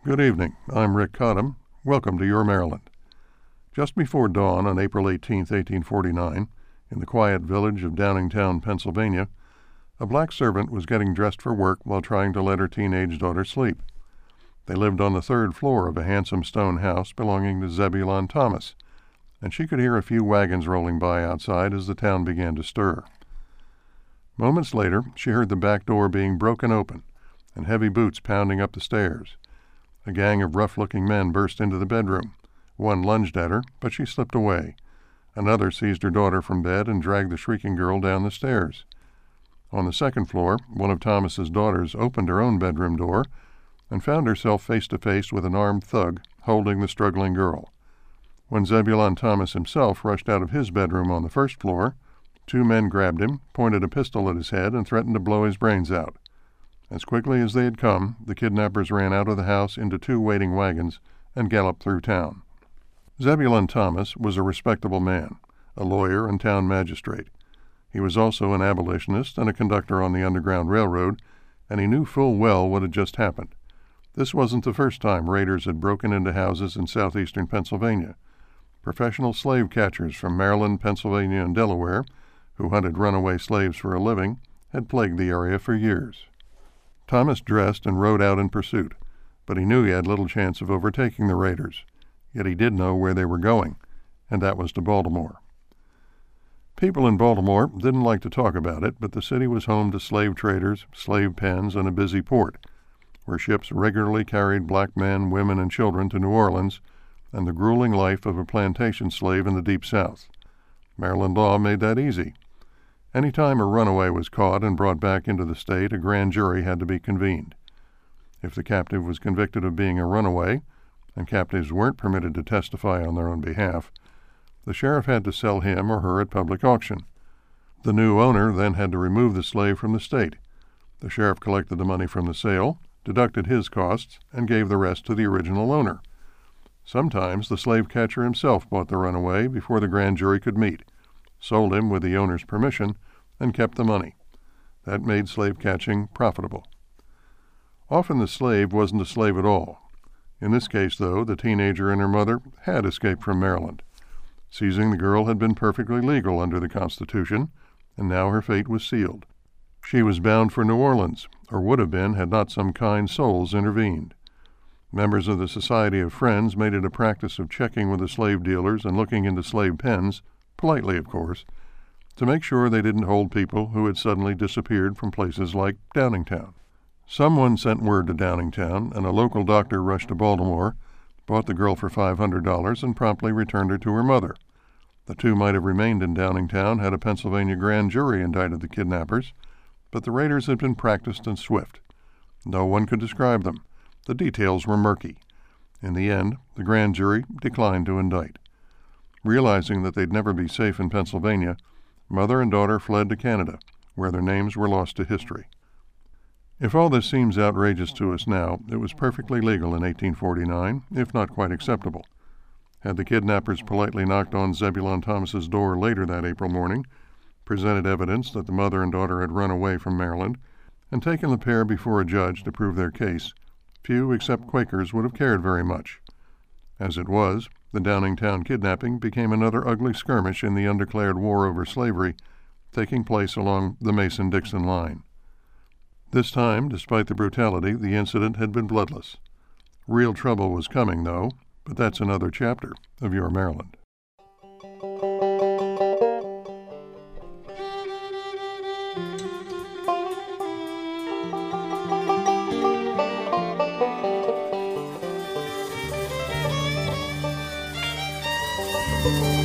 Good evening. I'm Rick Cottam. Welcome to Your Maryland. Just before dawn on April 18, 1849, in the quiet village of Downingtown, Pennsylvania, a black servant was getting dressed for work while trying to let her teenage daughter sleep. They lived on the third floor of a handsome stone house belonging to Zebulon Thomas, and she could hear a few wagons rolling by outside as the town began to stir. Moments later, she heard the back door being broken open and heavy boots pounding up the stairs. A gang of rough-looking men burst into the bedroom. One lunged at her, but she slipped away. Another seized her daughter from bed and dragged the shrieking girl down the stairs. On the second floor, one of Thomas's daughters opened her own bedroom door and found herself face to face with an armed thug holding the struggling girl. When Zebulon Thomas himself rushed out of his bedroom on the first floor, two men grabbed him, pointed a pistol at his head, and threatened to blow his brains out. As quickly as they had come, the kidnappers ran out of the house into two waiting wagons and galloped through town. Zebulon Thomas was a respectable man, a lawyer and town magistrate. He was also an abolitionist and a conductor on the Underground Railroad, and he knew full well what had just happened. This wasn't the first time raiders had broken into houses in southeastern Pennsylvania. Professional slave catchers from Maryland, Pennsylvania, and Delaware, who hunted runaway slaves for a living, had plagued the area for years. Thomas dressed and rode out in pursuit, but he knew he had little chance of overtaking the raiders. Yet he did know where they were going, and that was to Baltimore. People in Baltimore didn't like to talk about it, but the city was home to slave traders, slave pens, and a busy port, where ships regularly carried black men, women, and children to New Orleans and the grueling life of a plantation slave in the Deep South. Maryland law made that easy. Any time a runaway was caught and brought back into the state, a grand jury had to be convened. If the captive was convicted of being a runaway, and captives weren't permitted to testify on their own behalf, the sheriff had to sell him or her at public auction. The new owner then had to remove the slave from the state. The sheriff collected the money from the sale, deducted his costs, and gave the rest to the original owner. Sometimes the slave catcher himself bought the runaway before the grand jury could meet, sold him with the owner's permission, and kept the money. That made slave catching profitable. Often the slave wasn't a slave at all. In this case, though, the teenager and her mother had escaped from Maryland. Seizing the girl had been perfectly legal under the Constitution, and now her fate was sealed. She was bound for New Orleans, or would have been had not some kind souls intervened. Members of the Society of Friends made it a practice of checking with the slave dealers and looking into slave pens, politely of course, to make sure they didn't hold people who had suddenly disappeared from places like Downingtown. Someone sent word to Downingtown, and a local doctor rushed to Baltimore, bought the girl for $500, and promptly returned her to her mother. The two might have remained in Downingtown had a Pennsylvania grand jury indicted the kidnappers, but the raiders had been practiced and swift. No one could describe them. The details were murky. In the end, the grand jury declined to indict. Realizing that they'd never be safe in Pennsylvania, mother and daughter fled to Canada, where their names were lost to history. If all this seems outrageous to us now, it was perfectly legal in 1849, if not quite acceptable. Had the kidnappers politely knocked on Zebulon Thomas's door later that April morning, presented evidence that the mother and daughter had run away from Maryland, and taken the pair before a judge to prove their case, few except Quakers would have cared very much. As it was, the Downingtown kidnapping became another ugly skirmish in the undeclared war over slavery, taking place along the Mason-Dixon line. This time, despite the brutality, the incident had been bloodless. Real trouble was coming, though, but that's another chapter of Your Maryland. Thank you.